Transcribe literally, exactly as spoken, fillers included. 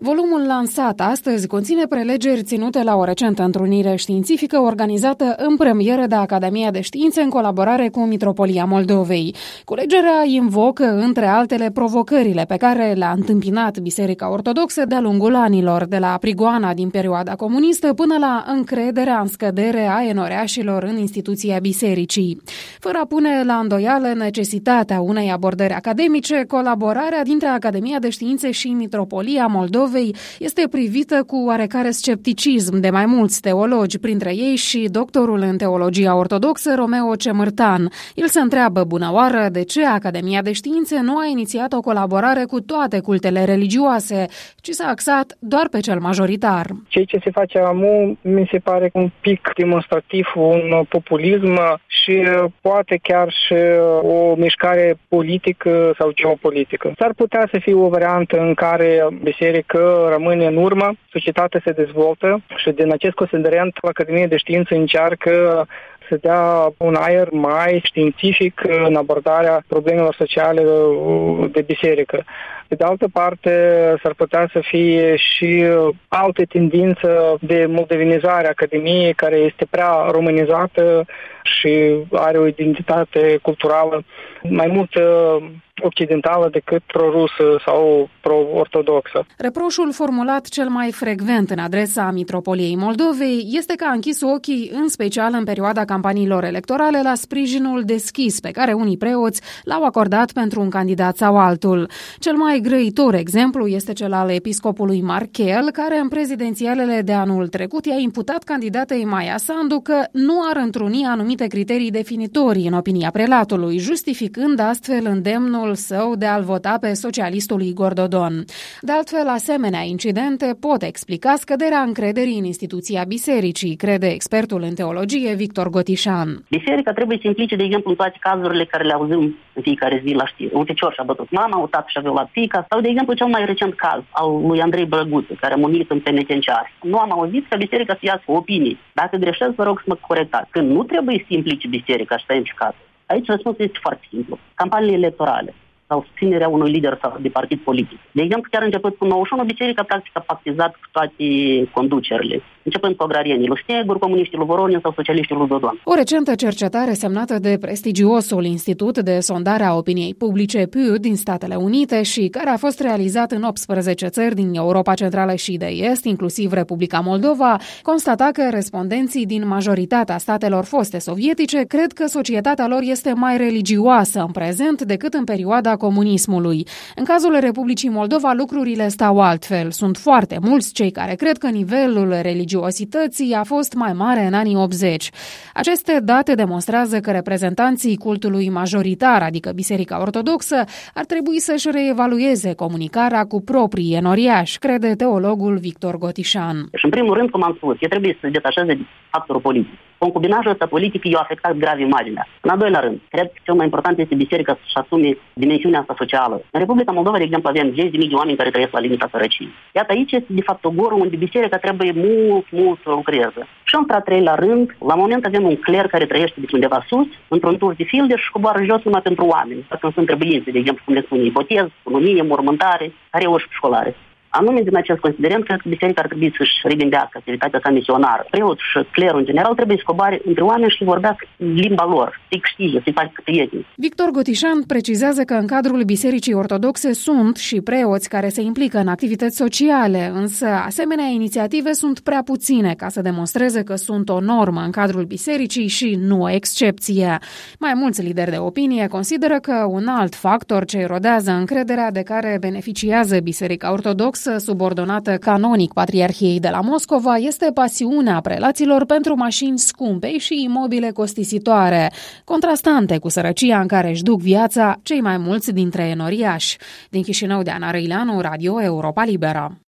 Volumul lansat astăzi conține prelegeri ținute la o recentă întrunire științifică organizată în premieră de Academia de Științe în colaborare cu Mitropolia Moldovei. Culegerea invocă, între altele, provocările pe care le-a întâmpinat Biserica Ortodoxă de-a lungul anilor, de la prigoana din perioada comunistă până la încrederea în scădere a enoreașilor în instituția bisericii. Fără a pune la îndoială necesitatea unei abordări academice, colaborarea dintre Academia de Științe și Mitropolia Moldovei este privită cu oarecare scepticism de mai mulți teologi, printre ei și doctorul în teologia ortodoxă Romeo Cemârtan. El se întreabă bunăoară de ce Academia de Științe nu a inițiat o colaborare cu toate cultele religioase, ci s-a axat doar pe cel majoritar. Ceea ce se face acum mi se pare un pic demonstrativ, un populism și poate chiar și o mișcare politică sau geopolitică. S-ar putea să fie o variantă în care biserica rămâne în urmă, societatea se dezvoltă și din acest considerent Academia de Știință încearcă să dea un aer mai științific în abordarea problemelor sociale de biserică. Pe de altă parte, s-ar putea să fie și altă tendință de moldovenizare a Academiei, care este prea românizată și are o identitate culturală mai mult occidentală decât pro-rusă sau pro-ortodoxă. Reproșul formulat cel mai frecvent în adresa Mitropoliei Moldovei este că a închis ochii, în special în perioada campaniilor electorale, la sprijinul deschis pe care unii preoți l-au acordat pentru un candidat sau altul. Cel mai grăitor exemplu este cel al episcopului Marchel, care în prezidențialele de anul trecut i-a imputat candidatei Maia Sandu că nu ar întruni anumite criterii definitorii în opinia prelatului, justificând astfel îndemnul său de a-l vota pe socialistul Igor Dodon. De altfel, asemenea incidente pot explica scăderea încrederii în instituția bisericii, crede expertul în teologie Victor Gotișan. Biserica trebuie să implice, de exemplu, în toate cazurile care le auzim în fiecare zi la știri. Un fecior și-a bătut mama, un tată și-a violat fiica, sau, de exemplu, cel mai recent caz al lui Andrei Brăguță, care a murit în penitenciar. Nu am auzit ca biserica să iasă opinii. Dacă greșesc, vă rog să mă corectați. Când nu trebuie să implice biserica și tăiem și cazul. Aici răspunsul este foarte simplu. Campaniile electorale sau susținerea unui lider sau de partid politic. De exemplu, chiar începând cu nouăzeci și unu, biserica practic a pactizat cu toate conducerile, începând cu agrarienii lui Snegur, comuniștii lui Voronin sau socialiștii lui Dodon. O recentă cercetare semnată de prestigiosul Institut de Sondare a Opiniei Publice Pew din Statele Unite și care a fost realizat în optsprezece țări din Europa Centrală și de Est, inclusiv Republica Moldova, constata că respondenții din majoritatea statelor foste sovietice cred că societatea lor este mai religioasă în prezent decât în perioada comunismului. În cazul Republicii Moldova, lucrurile stau altfel. Sunt foarte mulți cei care cred că nivelul religiosității a fost mai mare în anii optzeci. Aceste date demonstrează că reprezentanții cultului majoritar, adică Biserica Ortodoxă, ar trebui să-și reevalueze comunicarea cu proprii enoriași, crede teologul Victor Gotișan. Și în primul rând, cum am spus, e trebuie să se detașeze de factorul politic. Concubinajul ăsta politic i-a afectat grav imaginea. În al doilea rând, cred că cel mai important este biserica să-și asume dimensiunea asta socială. În Republica Moldova, de exemplu, avem zeci de mii de oameni care trăiesc la limita sărăciei. Iată, aici este, de fapt, o goră unde biserica trebuie mult, mult să lucreze. Și în al treilea rând, la moment avem un cler care trăiește de undeva sus, într-un tur de filde și coboară jos numai pentru oameni. Când sunt trebuințe, de exemplu, cum le spune, botez, cununie, mormântare, care o școlare. Anume, din acest considerent, cred că biserica ar trebui să-și regândească activitatea sa misionară. Preotul și clerul, în general, trebuie să coboare între oameni și vorbească limba lor, să-i câștige, să-i facă prieteni. Victor Gotișan precizează că în cadrul Bisericii Ortodoxe sunt și preoți care se implică în activități sociale, însă asemenea inițiative sunt prea puține ca să demonstreze că sunt o normă în cadrul bisericii și nu o excepție. Mai mulți lideri de opinie consideră că un alt factor ce erodează încrederea de care beneficiază Biserica Ortodoxă, subordonată canonic Patriarhiei de la Moscova, este pasiunea prelaților pentru mașini scumpe și imobile costisitoare, contrastante cu sărăcia în care își duc viața cei mai mulți dintre enoriași. Din Chișinău, Diana Răileanu, Radio Europa Liberă.